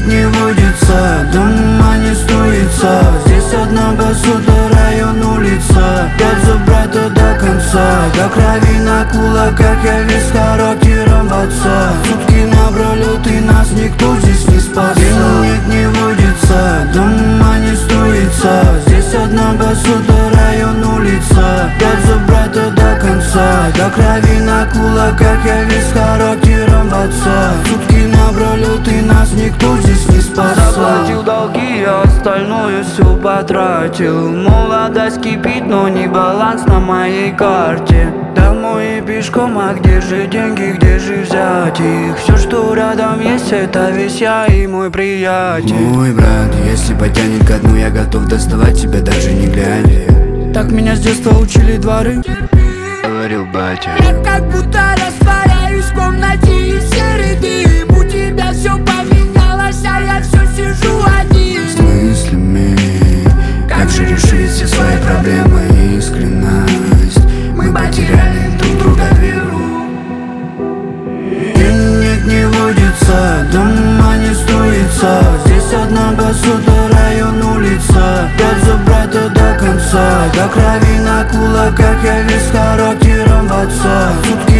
не водится, дома не строится. Здесь одна посуда, район, улица. Я за брата до конца, до крови на кулаках. Я весь характером в отца. Сутки напролет и нас никто здесь не спас. Нет, не водится, дома не строится. Здесь одна посуда, район, улица. Я за брата до конца, до крови на кулаках. Я весь характером в отца. Сутки напролет и нас никто здесь не спас. Заплатил долги, а остальное все потратил. Молодость кипит, но не баланс на моей карте. Домой и пешком, а где же деньги, где же взять их? Все, что рядом есть, это весь я и мой приятель. Мой брат, если потянет ко дну, я готов доставать тебя даже не глядя. Так меня с детства учили дворы, Говорил батя. Я как будто растворяюсь в комнате и серый дым. У тебя все поменялось, а я все сижу один. С мыслями, как же решить все свои проблемы и искренность. Мы потеряли друг друга веру. Нет, не водится, дома не строится. Здесь одна посуда, район, улица. Я за брата до конца, до крови на кулаках. Я весь характером в отца. Сутки